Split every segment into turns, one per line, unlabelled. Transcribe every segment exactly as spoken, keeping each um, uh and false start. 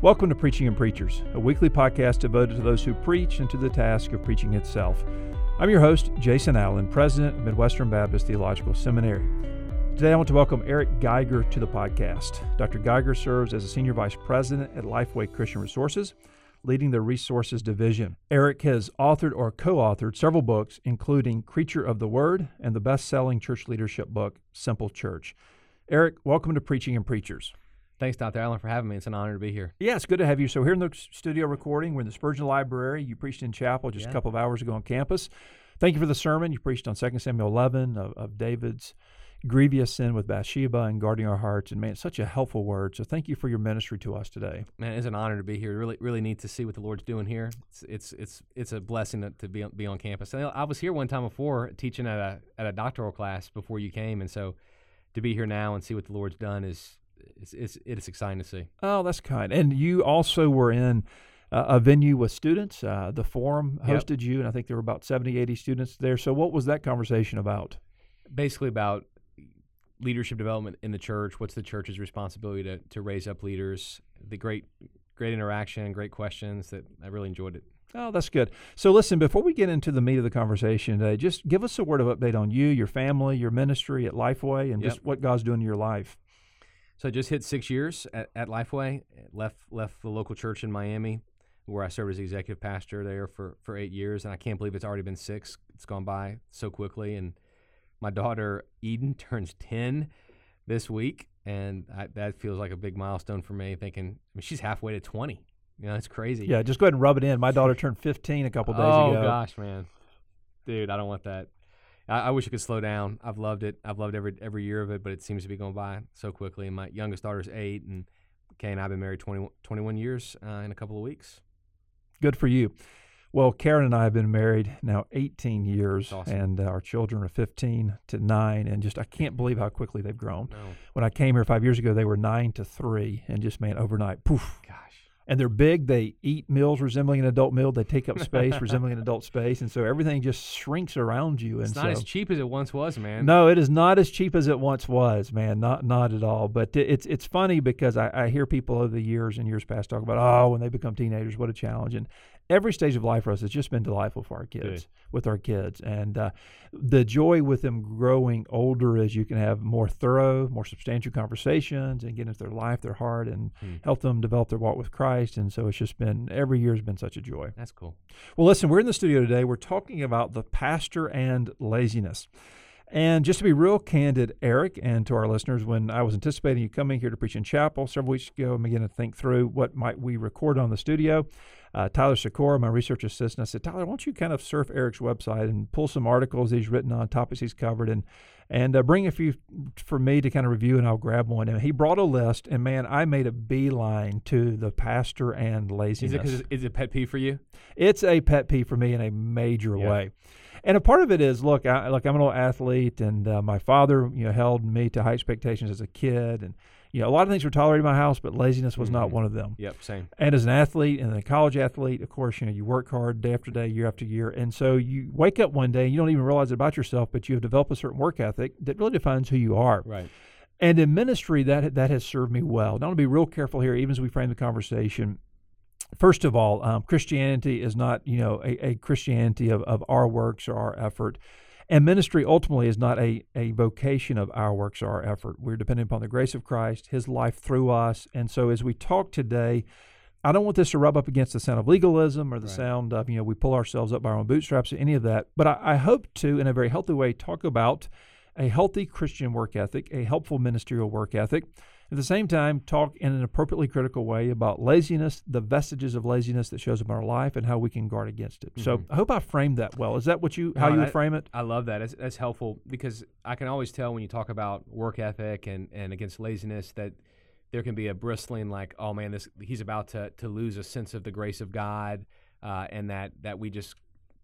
Welcome to Preaching and Preachers, a weekly podcast devoted to those who preach and to the task of preaching itself. I'm your host, Jason Allen, president of Midwestern Baptist Theological Seminary. Today I want to welcome Eric Geiger to the podcast. Doctor Geiger serves as a senior vice president at Lifeway Christian Resources, leading the Resources Division. Eric has authored or co-authored several books, including Creature of the Word and the best-selling church leadership book, Simple Church. Eric, welcome to Preaching and Preachers.
Thanks, Doctor Allen, for having me. It's an honor to be here.
Yeah, it's good to have you. So here in the studio recording, we're in the Spurgeon Library. You preached in chapel just yeah. a couple of hours ago on campus. Thank you for the sermon. You preached on Second Samuel eleven of, of David's grievous sin with Bathsheba and guarding our hearts. And man, it's such a helpful word. So thank you for your ministry to us today.
Man, it's an honor to be here. Really, really neat to see what the Lord's doing here. It's it's it's it's a blessing to, to be on, be on campus. And I was here one time before teaching at a at a doctoral class before you came, and so to be here now and see what the Lord's done is. It's, it's, it's exciting to see.
Oh, that's kind. And you also were in uh, a venue with students. Uh, the Forum hosted yep. you, and I think there were about seventy, eighty students there. So what was that conversation about?
Basically about leadership development in the church. What's the church's responsibility to, to raise up leaders? The great great interaction, great questions. That I really enjoyed it.
Oh, that's good. So listen, before we get into the meat of the conversation today, just give us a word of update on you, your family, your ministry at Lifeway, and yep. just what God's doing in your life.
So I just hit six years at, at Lifeway, left left the local church in Miami, where I served as the executive pastor there for, for eight years, and I can't believe it's already been six. It's gone by so quickly, and my daughter Eden turns ten this week, and I, that feels like a big milestone for me, thinking, I mean, she's halfway to twenty. You know, it's crazy.
Yeah, just go ahead and rub it in. My daughter turned fifteen a couple days
oh,
ago.
Oh, gosh, man. Dude, I don't want that. I, I wish I could slow down. I've loved it. I've loved every every year of it, but it seems to be going by so quickly. And my youngest daughter's eight, and Kay and I have been married twenty, twenty-one years uh, in a couple of weeks.
Good for you. Well, Karen and I have been married now eighteen years,
awesome.
and uh, our children are fifteen to nine, and just I can't believe how quickly they've grown.
No.
When I came here five years ago, they were nine to three, and just, man, overnight, poof.
Gosh.
And they're big. They eat meals resembling an adult meal. They take up space resembling an adult space. And so everything just shrinks around you. And
it's not
so,
as cheap as it once was, man.
No, it is not as cheap as it once was, man. Not not at all. But it's it's funny because I, I hear people over the years and years past talk about, oh, when they become teenagers, what a challenge. And every stage of life for us has just been delightful for our kids,
Good.
with our kids. And uh, the joy with them growing older is you can have more thorough, more substantial conversations and get into their life, their heart, and hmm. help them develop their walk with Christ. And so it's just been, every year has been such a joy.
That's cool.
Well, listen, we're in the studio today. We're talking about the pastor and laziness. And just to be real candid, Eric, and to our listeners, when I was anticipating you coming here to preach in chapel several weeks ago, I'm beginning to think through what might we record on the studio. Uh, Tyler Sikora, my research assistant, I said, Tyler, why don't you kind of surf Eric's website and pull some articles he's written on, topics he's covered, and and uh, bring a few for me to kind of review, and I'll grab one. And he brought a list, and man, I made a beeline to the pastor and laziness.
Is it, is it a pet peeve for you?
It's a pet peeve for me in a major
yeah.
way. And a part of it is, look, I, like I'm an old athlete, and uh, my father, you know, held me to high expectations as a kid, and you know, a lot of things were tolerated in my house, but laziness was mm-hmm. not one of them.
Yep, same.
And as an athlete and a college athlete, of course, you know, you work hard day after day, year after year, and so you wake up one day and you don't even realize it about yourself, but you have developed a certain work ethic that really defines who you are.
Right.
And in ministry, that that has served me well. Now, I want to be real careful here, even as we frame the conversation. First of all, um, Christianity is not, you know, a, a Christianity of, of our works or our effort. And ministry ultimately is not a, a vocation of our works or our effort. We're dependent upon the grace of Christ, His life through us. And so as we talk today, I don't want this to rub up against the sound of legalism or the right. sound of, you know, we pull ourselves up by our own bootstraps or any of that. But I, I hope to, in a very healthy way, talk about a healthy Christian work ethic, a helpful ministerial work ethic. At the same time, talk in an appropriately critical way about laziness, the vestiges of laziness that shows up in our life, and how we can guard against it. Mm-hmm. So I hope I framed that well. Is that what you how
no,
you
that,
would frame it?
I love that. That's, that's helpful because I can always tell when you talk about work ethic and, and against laziness that there can be a bristling like, oh man, this he's about to to lose a sense of the grace of God, uh, and that that we just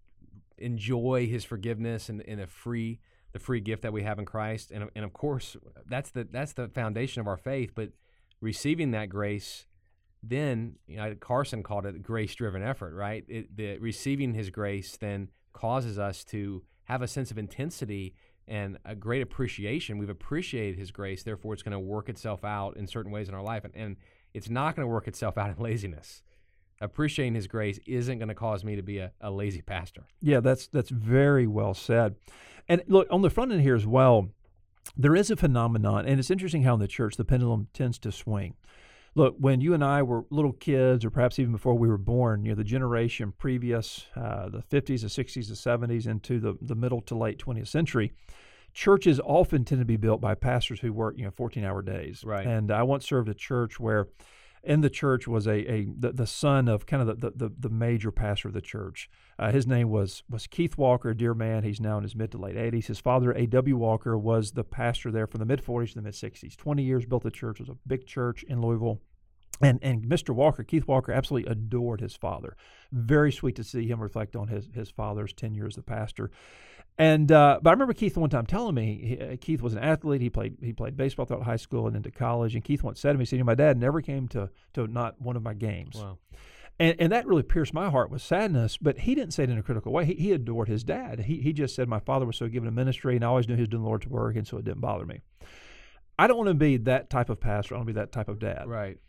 enjoy His forgiveness and in a free. the free gift that we have in Christ. And and of course, that's the that's the foundation of our faith, but receiving that grace, then, you know, Carson called it grace-driven effort, right? It, the receiving His grace then causes us to have a sense of intensity and a great appreciation. We've appreciated His grace, therefore it's going to work itself out in certain ways in our life. And, and it's not going to work itself out in laziness. Appreciating His grace isn't going to cause me to be a, a lazy pastor.
Yeah, that's that's very well said. And look, on the front end here as well, there is a phenomenon, and it's interesting how in the church the pendulum tends to swing. Look, when you and I were little kids, or perhaps even before we were born, you know, the generation previous, uh, the fifties, the sixties, the seventies, into the, the middle to late twentieth century, churches often tend to be built by pastors who work, you know, fourteen-hour days.
Right.
And I once served a church where in the church was a, a the, the son of kind of the, the, the major pastor of the church. Uh, his name was was Keith Walker, a dear man. He's now in his mid to late eighties. His father, A W Walker, was the pastor there from the mid-forties to the mid-sixties. twenty years, built the church. It was a big church in Louisville. And and Mister Walker, Keith Walker, absolutely adored his father. Very sweet to see him reflect on his his father's tenure as the pastor. And uh, but I remember Keith one time telling me, he, uh, Keith was an athlete. He played he played baseball throughout high school and into college. And Keith once said to me, he said, "My dad never came to to not one of my games."
Wow.
And and that really pierced my heart with sadness. But he didn't say it in a critical way. He he adored his dad. He he just said, "My father was so given to ministry, and I always knew he was doing the Lord's work, and so it didn't bother me." I don't want to be that type of pastor. I want to be that type of dad.
Right.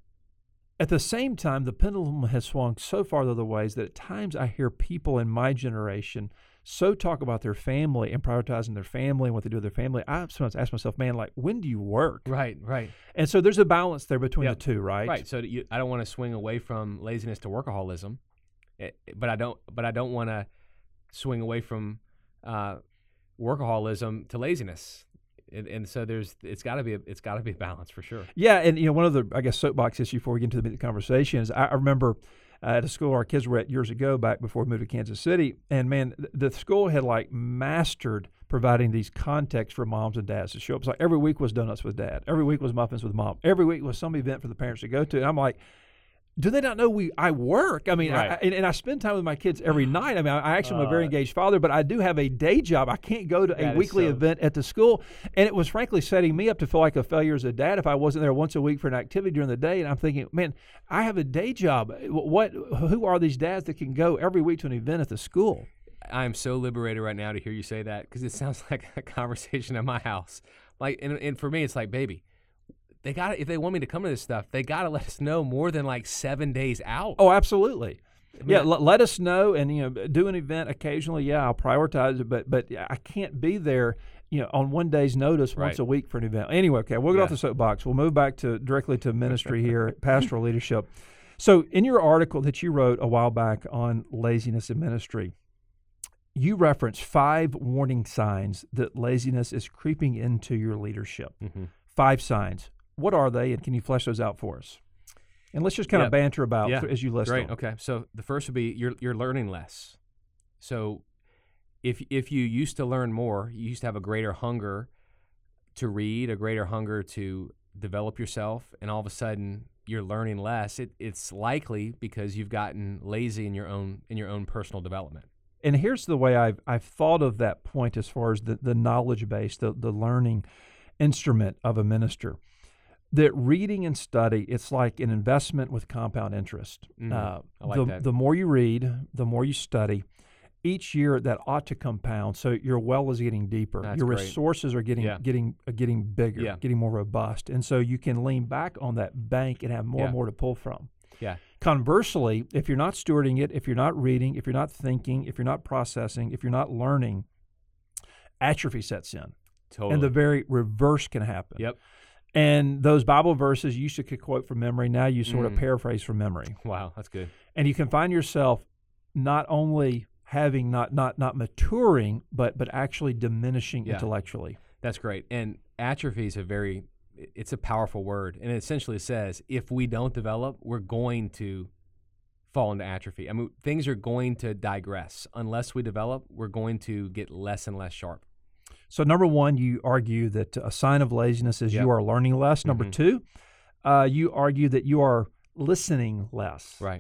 At the same time, the pendulum has swung so far the other ways that at times I hear people in my generation so talk about their family and prioritizing their family and what they do with their family. I sometimes ask myself, man, like, when do you work?
Right, right.
And so there's a balance there between
Yep.
the two, right?
Right. So you, I don't want to swing away from laziness to workaholism, eh, but I don't. But I don't want to swing away from uh, workaholism to laziness. And, and so there's, it's got to be, a, it's got to be a balance for sure.
Yeah, and you know, one of the, I guess, soapbox issue before we get into the conversation is I, I remember uh, at a school our kids were at years ago, back before we moved to Kansas City, and man, the, the school had like mastered providing these contexts for moms and dads to show up. It's like every week was donuts with dad, every week was muffins with mom, every week was some event for the parents to go to, and I'm like, do they not know we I work? I mean,
Right.
I, and, and I spend time with my kids every night. I mean, I, I actually am a very engaged father, but I do have a day job. I can't go to a
That is
weekly
so-
event at the school. And it was frankly setting me up to feel like a failure as a dad if I wasn't there once a week for an activity during the day. And I'm thinking, man, I have a day job. What? Who are these dads that can go every week to an event at the school?
I am so liberated right now to hear you say that, because it sounds like a conversation at my house. Like, and, and for me, it's like, baby, they got if they want me to come to this stuff, they got to let us know more than like seven days out.
Oh, absolutely.
I mean,
Yeah, l- let us know, and you know, do an event occasionally. Yeah, I'll prioritize it, but but I can't be there, you know, on one day's notice once
Right.
a week for an event. Anyway, okay, we'll get
Yeah.
off the soapbox. We'll move back to directly to ministry here, pastoral leadership. So, in your article that you wrote a while back on laziness in ministry, you reference five warning signs that laziness is creeping into your leadership.
Mhm.
Five signs. What are they, and can you flesh those out for us? And let's just kind
Yeah.
of banter about
Yeah.
as you list
Great.
them.
Okay. So the first would be you're you're learning less. So if if you used to learn more, you used to have a greater hunger to read, a greater hunger to develop yourself, and all of a sudden you're learning less. It, it's likely because you've gotten lazy in your own in your own personal development.
And here's the way I've I've thought of that point as far as the, the knowledge base, the, the learning instrument of a minister. That reading and study, it's like an investment with compound interest.
Mhm.
Uh,
I like
the,
that.
the more you read, the more you study. Each year that ought to compound, so your well is getting deeper.
That's
your
great.
resources are getting
Yeah.
getting uh, getting bigger,
Yeah.
getting more robust, and so you can lean back on that bank and have more
Yeah.
and more to pull from.
Yeah.
Conversely, if you're not stewarding it, if you're not reading, if you're not thinking, if you're not processing, if you're not learning, atrophy sets in.
Totally.
And the very reverse can happen.
Yep.
And those Bible verses you used to quote from memory, now you sort of
Mm.
paraphrase from memory.
Wow, that's good.
And you can find yourself not only having not not not maturing, but but actually diminishing
Yeah.
intellectually.
That's great. And atrophy is a very, it's a powerful word. And it essentially says if we don't develop, we're going to fall into atrophy. I mean, things are going to digress. Unless we develop, we're going to get less and less sharp.
So number one, you argue that a sign of laziness is
Yep.
you are learning less. Number
Mhm.
two, uh, you argue that you are listening less.
Right.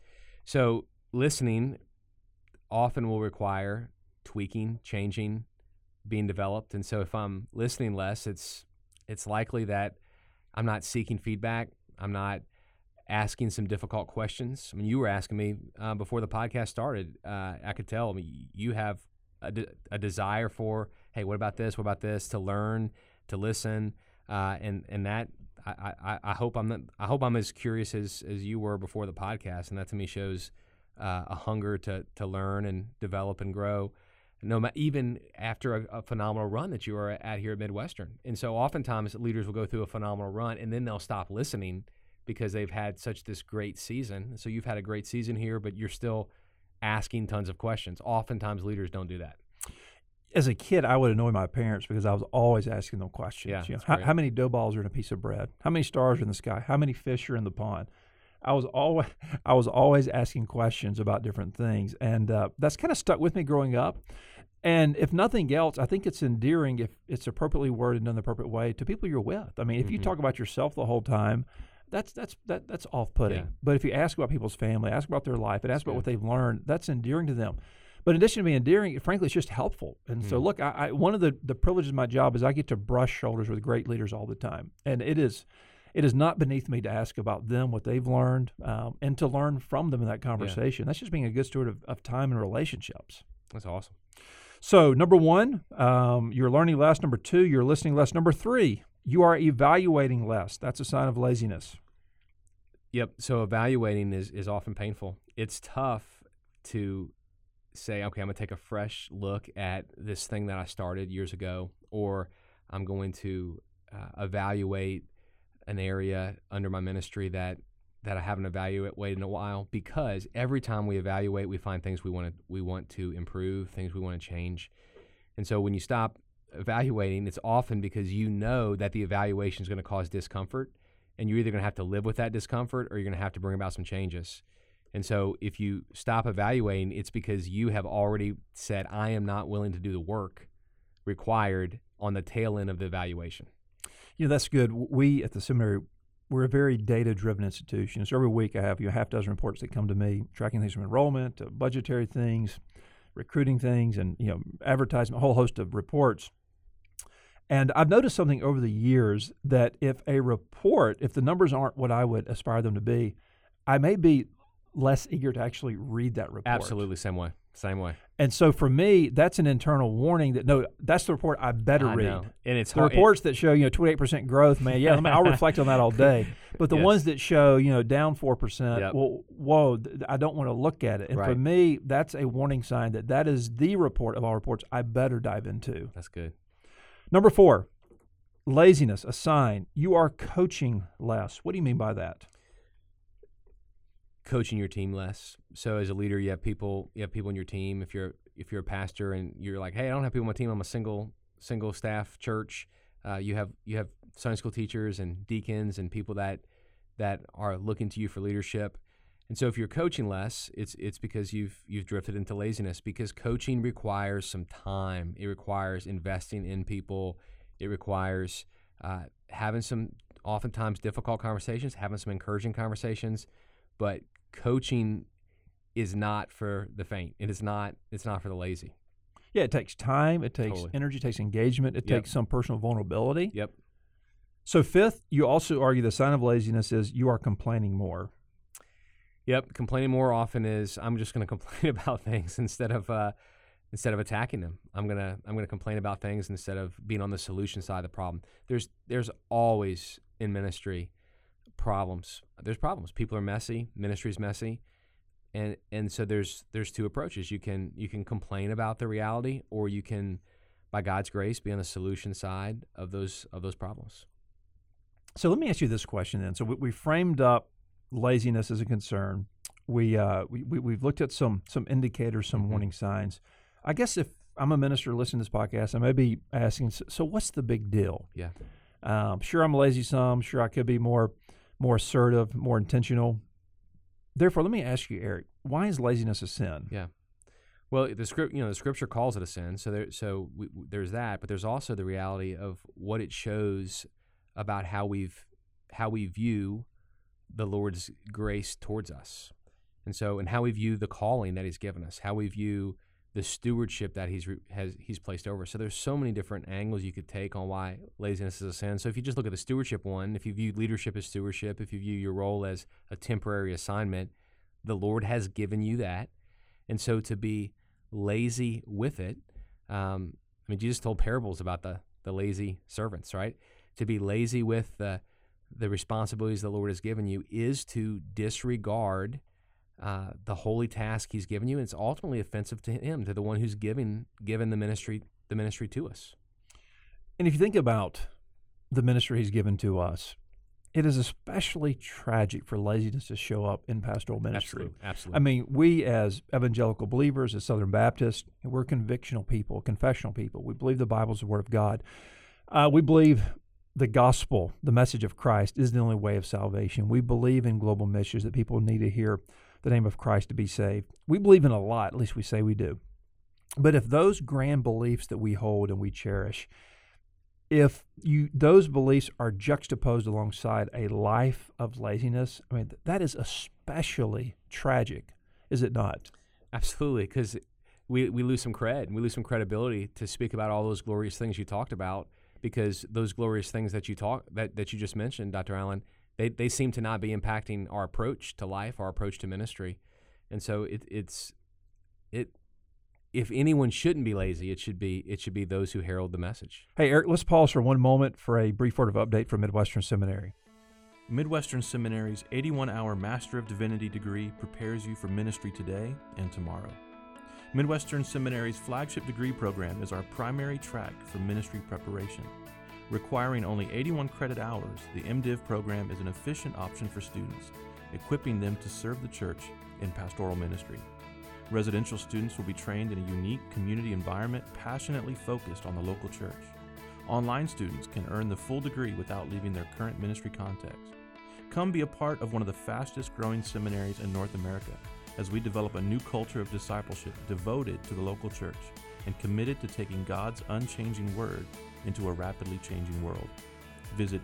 So listening often will require tweaking, changing, being developed. And so if I'm listening less, it's it's likely that I'm not seeking feedback. I'm not asking some difficult questions. I mean, you were asking me uh, before the podcast started. Uh, I could tell. I mean, you have a, de- a desire for, hey, what about this? What about this? To learn, to listen, uh, and and that I, I, I hope I'm not, I hope I'm as curious as, as you were before the podcast, and that to me shows uh, a hunger to to learn and develop and grow. No, ma- even after a, a phenomenal run that you are at here at Midwestern. And so oftentimes leaders will go through a phenomenal run and then they'll stop listening because they've had such this great season. So you've had a great season here, but you're still asking tons of questions. Oftentimes leaders don't do that.
As a kid, I would annoy my parents because I was always asking them questions.
Yeah,
You know,
that's
how,
great.
how many dough balls are in a piece of bread? How many stars are in the sky? How many fish are in the pond? I was always I was always asking questions about different things, and uh, that's kind of stuck with me growing up. And if nothing else, I think it's endearing if it's appropriately worded in the appropriate way to people you're with. I mean, if you
Mhm.
talk about yourself the whole time, that's that's that, that's off-putting.
Yeah.
But if you ask about people's family, ask about their life, and ask about
good.
what they've learned, that's endearing to them. But in addition to being endearing, frankly, it's just helpful. And so,
Mhm.
look, I, I one of the, the privileges of my job is I get to brush shoulders with great leaders all the time, and it is it is not beneath me to ask about them, what they've learned, um, and to learn from them in that conversation. That's just being a good steward of, of time and relationships.
That's awesome.
So, number one, um, you're learning less. Number two, you're listening less. Number three, you are evaluating less. That's a sign of laziness.
Yep. So evaluating is, is often painful. It's tough to say, okay, I'm going to take a fresh look at this thing that I started years ago, or I'm going to uh, evaluate an area under my ministry that that I haven't evaluated in a while, because every time we evaluate, we find things we want to we want to improve, things we want to change. And so when you stop evaluating, it's often because you know that the evaluation is going to cause discomfort, and you're either going to have to live with that discomfort or you're going to have to bring about some changes. And so if you stop evaluating, it's because you have already said, I am not willing to do the work required on the tail end of the evaluation.
You know, that's good. We at the seminary, we're a very data-driven institution. So every week I have you know, a half dozen reports that come to me, tracking things from enrollment to budgetary things, recruiting things, and you know, advertisement, a whole host of reports. And I've noticed something over the years that if a report, if the numbers aren't what I would aspire them to be, I may be less eager to actually read that report.
Absolutely, same way, same way.
And so for me, that's an internal warning that, no, that's the report I better
I
read.
know. And it's
The
hard.
reports that show, you know, twenty-eight percent growth, man, yeah, I mean, I'll reflect on that all day. But the
Yes.
ones that show, you know, down four percent,
Yep.
well, whoa, th- I don't want to look at it. And for
Right.
me, that's a warning sign that that is the report of all reports I better dive into.
That's good.
Number four, laziness, a sign. You are coaching less. What do you mean by that?
Coaching your team less. So as a leader, you have people, you have people in your team. If you're if you're a pastor and you're like, hey, I don't have people on my team. I'm a single single staff church. Uh, you have you have Sunday school teachers and deacons and people that that are looking to you for leadership. And so if you're coaching less, it's it's because you've you've drifted into laziness, because coaching requires some time. It requires investing in people. It requires uh, having some oftentimes difficult conversations, having some encouraging conversations, but coaching is not for the faint. It is not. It's not for the lazy.
Yeah, it takes time, it takes
Totally.
energy, it takes engagement, it
Yep.
takes some personal vulnerability.
Yep.
So fifth, you also argue the sign of laziness is you are complaining more.
Yep. Complaining more often is I'm just going to complain about things instead of uh, instead of attacking them. I'm gonna I'm gonna complain about things instead of being on the solution side of the problem. There's there's always in ministry problems. There's problems. People are messy. Ministry's messy. And and so there's there's two approaches. You can you can complain about the reality, or you can, by God's grace, be on the solution side of those of those problems.
So let me ask you this question then. So we, we framed up laziness as a concern. We uh we, we we've looked at some some indicators, some
Mhm.
warning signs. I guess if I'm a minister listening to this podcast, I may be asking, so, so what's the big deal?
Yeah.
Um, sure, I'm lazy some. Sure, I could be more more assertive, more intentional. Therefore, let me ask you, Eric, why is laziness a sin?
Yeah. Well, the script, you know, the scripture calls it a sin. So there, so we, there's that, but there's also the reality of what it shows about how we've, how we view the Lord's grace towards us, and so, and how we view the calling that He's given us, how we view the stewardship that He's re, has He's placed over us. So there's so many different angles you could take on why laziness is a sin. So if you just look at the stewardship one, if you view leadership as stewardship, if you view your role as a temporary assignment, the Lord has given you that. And so to be lazy with it, um, I mean, Jesus told parables about the the lazy servants, right? To be lazy with the the responsibilities the Lord has given you is to disregard uh, the holy task He's given you, and it's ultimately offensive to Him, to the one who's given given the ministry the ministry to us.
And if you think about the ministry He's given to us, it is especially tragic for laziness to show up in pastoral ministry.
Absolutely, absolutely.
I mean, we as evangelical believers, as Southern Baptists, we're convictional people, confessional people. We believe the Bible is the Word of God. Uh, we believe the gospel, the message of Christ, is the only way of salvation. We believe in global missions, that people need to hear the name of Christ to be saved. We believe in a lot, at least we say we do. But if those grand beliefs that we hold and we cherish, if you those beliefs are juxtaposed alongside a life of laziness, I mean, that is especially tragic, is it not?
Absolutely, because we, we lose some cred, and we lose some credibility to speak about all those glorious things you talked about, because those glorious things that you talk that, that you just mentioned, Doctor Allen, they, they seem to not be impacting our approach to life, our approach to ministry. And so it it's it if anyone shouldn't be lazy, it should be it should be those who herald the message.
Hey, Eric, let's pause for one moment for a brief word of update from Midwestern Seminary.
Midwestern Seminary's eighty-one hour Master of Divinity degree prepares you for ministry today and tomorrow. Midwestern Seminary's flagship degree program is our primary track for ministry preparation. Requiring only eighty-one credit hours, the MDiv program is an efficient option for students, equipping them to serve the church in pastoral ministry. Residential students will be trained in a unique community environment passionately focused on the local church. Online students can earn the full degree without leaving their current ministry context. Come be a part of one of the fastest growing seminaries in North America as we develop a new culture of discipleship devoted to the local church and committed to taking God's unchanging word into a rapidly changing world. Visit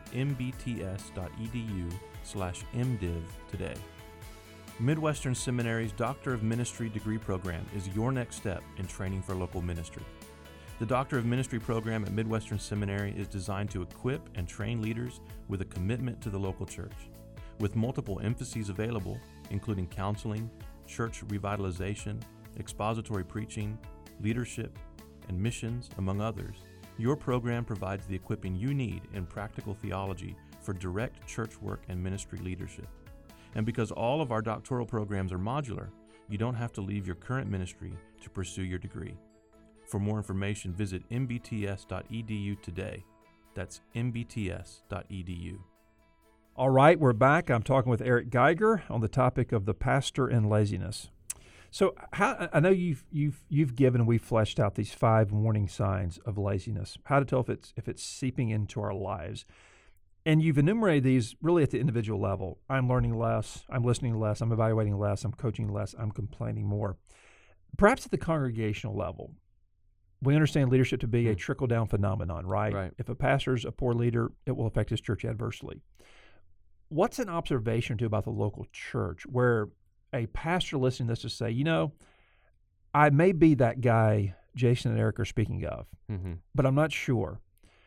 mbts.edu slash mdiv today. Midwestern Seminary's Doctor of Ministry degree program is your next step in training for local ministry. The Doctor of Ministry program at Midwestern Seminary is designed to equip and train leaders with a commitment to the local church. With multiple emphases available, including counseling, church revitalization, expository preaching, leadership, and missions, among others, your program provides the equipping you need in practical theology for direct church work and ministry leadership. And because all of our doctoral programs are modular, you don't have to leave your current ministry to pursue your degree. For more information, visit m b t s dot e d u today. That's m b t s dot e d u.
All right, we're back. I'm talking with Eric Geiger on the topic of the pastor and laziness. So, how, I know you've you've you've given and we've fleshed out these five warning signs of laziness. How to tell if it's if it's seeping into our lives, and you've enumerated these really at the individual level. I'm learning less. I'm listening less. I'm evaluating less. I'm coaching less. I'm complaining more. Perhaps at the congregational level, we understand leadership to be a trickle-down phenomenon, right?
Right.
If a pastor's a poor leader, it will affect his church adversely. What's an observation to about the local church where a pastor listening to this to say, you know, I may be that guy Jason and Eric are speaking of,
Mm-hmm.
but I'm not sure.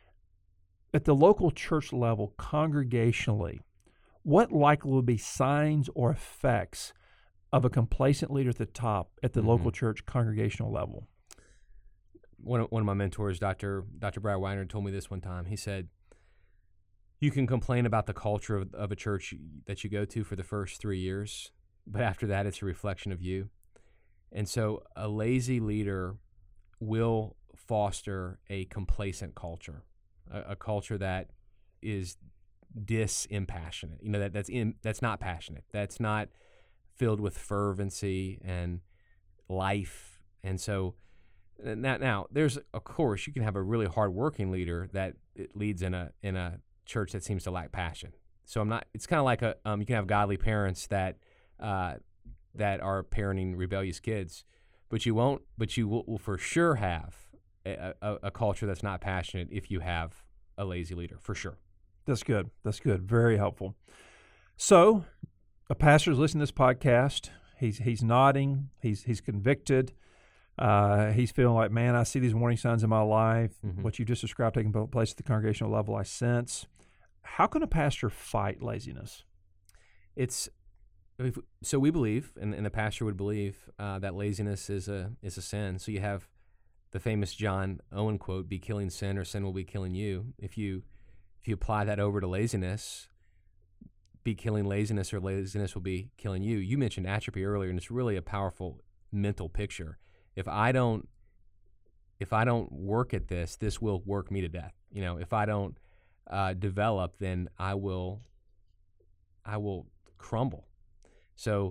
At the local church level, congregationally, what likely will be signs or effects of a complacent leader at the top at the
Mm-hmm.
local church congregational level?
One of, one of my mentors, Doctor Doctor Brad Weiner, told me this one time. He said, you can complain about the culture of, of a church that you go to for the first three years, but after that, it's a reflection of you. And so a lazy leader will foster a complacent culture, a, a culture that is disimpassionate, you know, that, that's in, that's not passionate, that's not filled with fervency and life. And so now, now there's, of course, you can have a really hardworking leader that it leads in a in a church that seems to lack passion. So I'm not. It's kind of like a um, you can have godly parents that uh, that are parenting rebellious kids, but you won't. But you will, will for sure have a, a, a culture that's not passionate if you have a lazy leader, for sure.
That's good. That's good. Very helpful. So, a pastor's listening to this podcast. He's he's nodding. He's he's convicted. Uh, he's feeling like, man, I see these warning signs in my life.
Mm-hmm.
What you just described taking place at the congregational level, I sense. How can a pastor fight laziness?
It's if, so we believe, and, and the pastor would believe uh, that laziness is a is a sin. So you have the famous John Owen quote: "Be killing sin, or sin will be killing you." If you if you apply that over to laziness, be killing laziness or laziness will be killing you. You mentioned atrophy earlier, and it's really a powerful mental picture. If I don't, if I don't work at this, this will work me to death. You know, if I don't uh, develop, then I will, I will crumble. So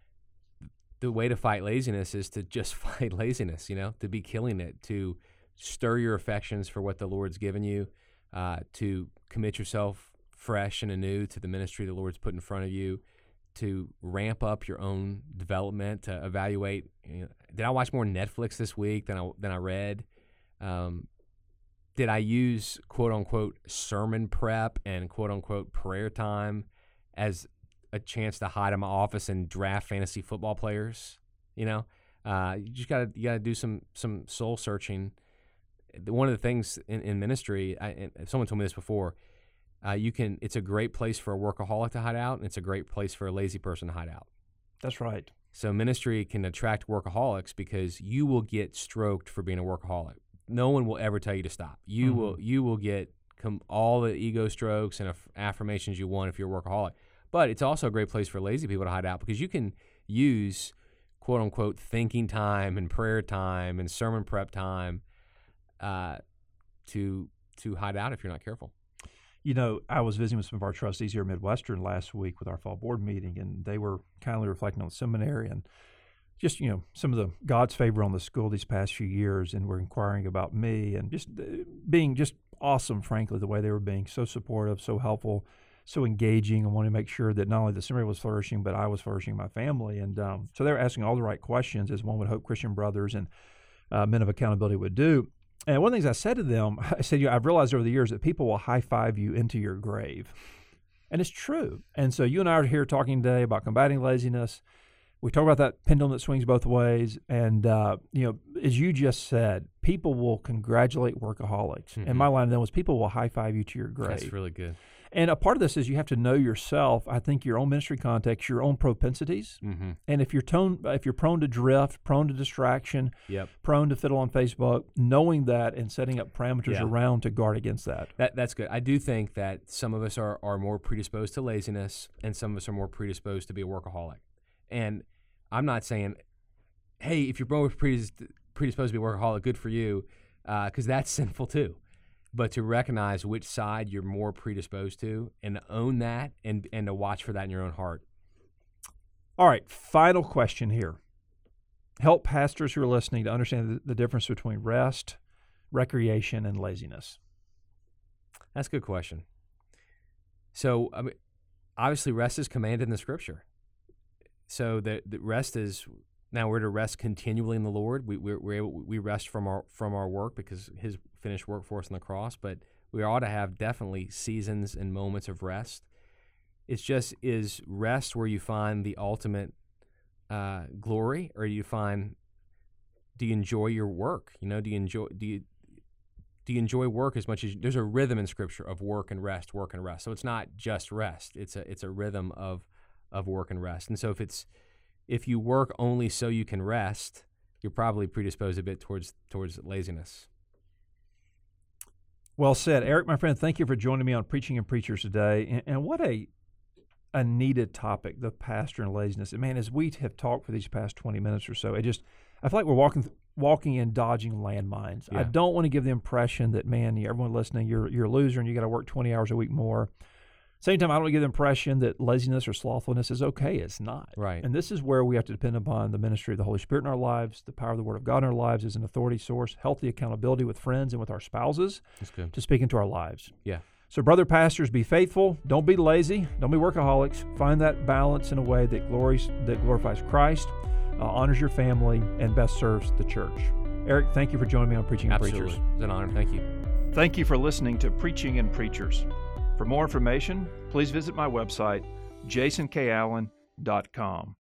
the way to fight laziness is to just fight laziness, you know, to be killing it, to stir your affections for what the Lord's given you, uh, to commit yourself fresh and anew to the ministry the Lord's put in front of you, to ramp up your own development, to evaluate, you know, did I watch more Netflix this week than I, than I read? Um, did I use quote-unquote sermon prep and quote-unquote prayer time as a chance to hide in my office and draft fantasy football players? You know, uh, you just gotta you gotta do some some soul searching. One of the things in, in ministry, I, and someone told me this before. Uh, you can. It's a great place for a workaholic to hide out, and it's a great place for a lazy person to hide out.
That's right.
So ministry can attract workaholics because you will get stroked for being a workaholic. No one will ever tell you to stop. You mm-hmm. will. You will get com- all the ego strokes and aff- affirmations you want if you're a workaholic. But it's also a great place for lazy people to hide out because you can use quote unquote thinking time and prayer time and sermon prep time uh, to to hide out if you're not careful.
You know, I was visiting with some of our trustees here at Midwestern last week with our fall board meeting, and they were kindly reflecting on the seminary and just, you know, some of the God's favor on the school these past few years, and were inquiring about me and just uh, being just awesome, frankly, the way they were being so supportive, so helpful, so engaging, and wanting to make sure that not only the seminary was flourishing, but I was flourishing my family. And um, so they were asking all the right questions, as one would hope Christian brothers and uh, men of accountability would do. And one of the things I said to them, I said, you know, I've realized over the years that people will high-five you into your grave. And it's true. And so you and I are here talking today about combating laziness. We talk about that pendulum that swings both ways. And, uh, you know, as you just said, people will congratulate workaholics. Mm-hmm. And my line then was people will high-five you to your grave.
That's really good.
And a part of this is you have to know yourself, I think, your own ministry context, your own propensities.
Mm-hmm.
And if you're, tone, if you're prone to drift, prone to distraction,
yep.
prone to fiddle on Facebook, knowing that and setting up parameters
yeah.
around to guard against that.
that. That's good. I do think that some of us are, are more predisposed to laziness and some of us are more predisposed to be a workaholic. And I'm not saying, hey, if you're both predisposed to be a workaholic, good for you, because uh, that's sinful too. But to recognize which side you're more predisposed to and to own that and, and to watch for that in your own heart.
All right, final question here. Help pastors who are listening to understand the, the difference between rest, recreation, and laziness.
That's a good question. So, I mean, obviously, rest is commanded in the Scripture. So the, the rest is, now we're to rest continually in the Lord. We we're, we're able, we rest from our from our work because His finished work for us on the cross. But we ought to have definitely seasons and moments of rest. It's just, is rest where you find the ultimate uh, glory, or do you find, do you enjoy your work? You know, do you enjoy do you do you enjoy work as much as you, there's a rhythm in Scripture of work and rest, work and rest. So it's not just rest. It's a it's a rhythm of of work and rest. And so if it's if you work only so you can rest, you're probably predisposed a bit towards towards laziness.
Well said. Eric, my friend, thank you for joining me on Preaching and Preachers today. And, and what a a needed topic, the pastor and laziness. And man, as we have talked for these past twenty minutes or so, it just, I feel like we're walking walking in dodging landmines.
Yeah.
I don't want to give the impression that, man, everyone listening, you're you're a loser and you got to work twenty hours a week more. Same time, I don't want to give the impression that laziness or slothfulness is okay. It's not.
Right.
And this is where we have to depend upon the ministry of the Holy Spirit in our lives, the power of the Word of God in our lives as an authority source, healthy accountability with friends and with our spouses.
That's good.
To speak into our lives.
Yeah.
So, brother pastors, be faithful. Don't be lazy. Don't be workaholics. Find that balance in a way that glories that glorifies Christ, uh, honors your family, and best serves the church. Eric, thank you for joining me on Preaching and
Absolutely.
Preachers.
It's an honor. Thank you.
Thank you for listening to Preaching and Preachers. For more information, please visit my website, jason k allen dot com.